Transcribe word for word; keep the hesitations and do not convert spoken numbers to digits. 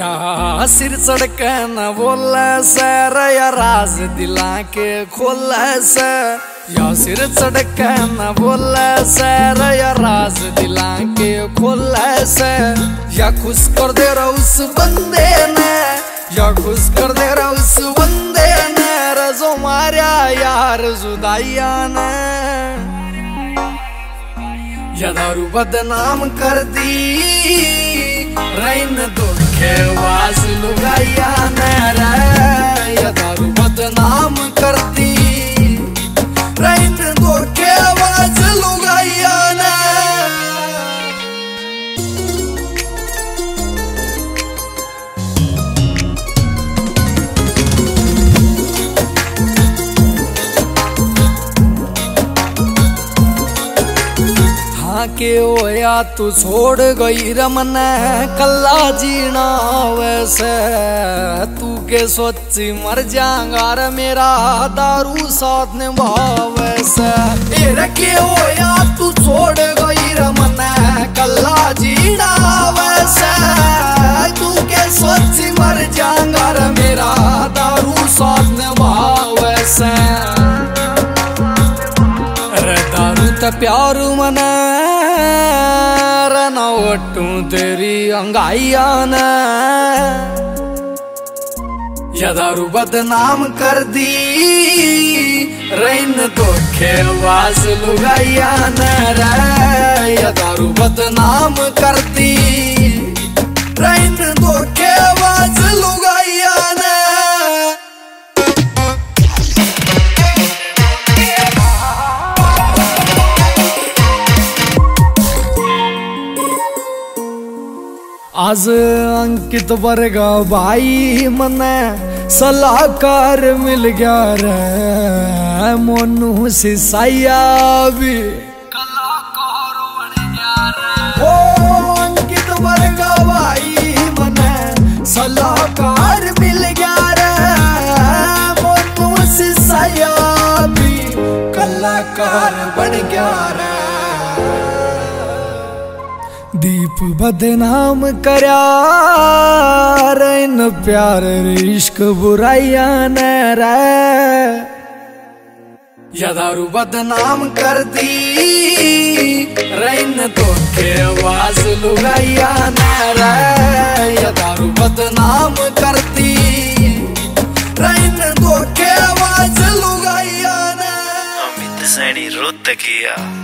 या सिर चढ़के न बोले से या राज दिला के खोले से, या सिर चढ़के न बोले से या राज दिला के खोले से, या खुश कर दे रहा उस बंदे ने, या खुश कर दे रहा उस बंदे ने रजो मारिया यार जुदाइया ने। या दारू बदनाम कर दी रैन दुखे वास लुगाइया ने रे, या दारू बदनाम कर दी रैन दुखे वास लुगाइया ने। के होया तू छोड़ गई रमन कल्ला जीना वैसे, तू के सोची मर जाऊंगा रे मेरा दारू साथ निभाव वैसे। के होया तू छोड़ गई रमन कल्ला जीना वैसे, तू के सोची मर जाऊंगा रे मेरा दारू साथ निभाव वैसे। प्यार मना रना वटू तेरी अंगाइया ने, या दारू बदनाम कर दी रैन धोखे वास लुगाइया ने रे, या दारू बदनाम कर दी रैन धोखे वास लुगाइया ने। आज अंकित वर्गा भाई मने सलाहकार मिल गया रे, मोनू सिसाइया भी कलाकार बन गया रे। ओ अंकित वर्गा भाई मने सलाहकार मिल गया रे, मोनू सिसाइया भी कलाकार बन गया रे। दीप बदनाम करया रैन प्यार इश्क बुराइया ने रे, या दारू बदनाम कर दी रैन धोखे वास लुगाइया ने रे, या दारू बदनाम कर दी रैन धोखे वास लुगाइया ने। अमित सैनी रोहतकिया।